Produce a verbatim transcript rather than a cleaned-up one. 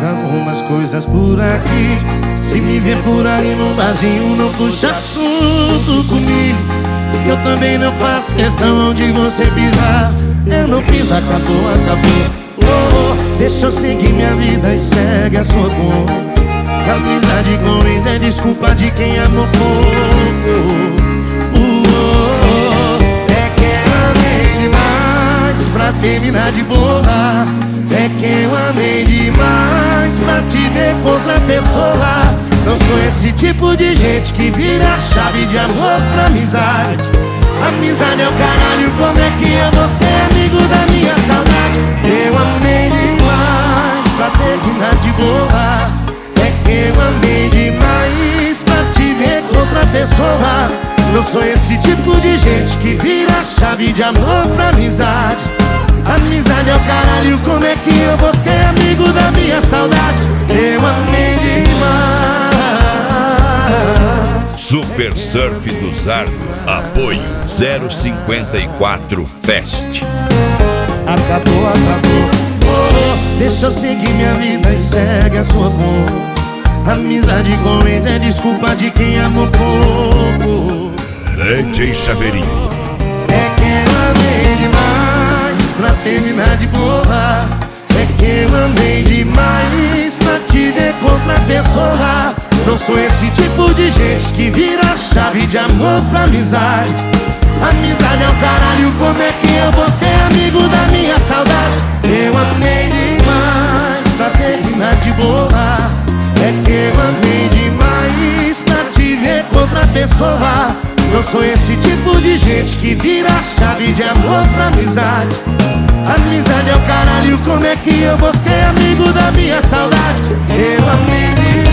algumas coisas por aqui. Se me ver por aí no barzinho, não puxa assunto comigo, que eu também não faço questão onde você pisar. Eu não piso, acabou, acabou. Oh, oh, deixa eu seguir minha vida e segue a sua conta. Amizade com ex é desculpa de quem amou pouco. Oh, oh, é que eu amei demais pra terminar de boa. É que eu amei demais pra te ver com outra pessoa. Não sou esse tipo de gente que vira a chave de amor pra amizade. Amizade é o caralho, como é que eu vou ser amigo da minha saudade? Eu amei demais pra terminar de boa. É que eu amei demais pra te ver com outra pessoa. Não sou esse tipo de gente que vira a chave de amor pra amizade. Amizade é o caralho, como é que eu vou ser amigo da minha saudade? Eu amei demais. Super Surf do Zardo, apoio zero cinquenta e quatro Fest. Acabou, acabou. Oh, deixa eu seguir minha vida e segue a sua cor. Amizade com ex é desculpa de quem amou pouco. D J Chaveirinho. É que eu amei demais pra terminar de boa. É que eu amei demais pra te ver com outra pessoa. Não sou esse tipo de gente que vira a chave de amor pra amizade. Amizade é o caralho, como é que eu vou ser amigo da minha saudade? Eu amei demais pra terminar de boa. É que eu amei demais pra te ver com outra pessoa. Não sou esse tipo de gente que vira a chave de amor pra amizade. Amizade é o caralho, como é que eu vou ser amigo da minha saudade? Eu amei demais.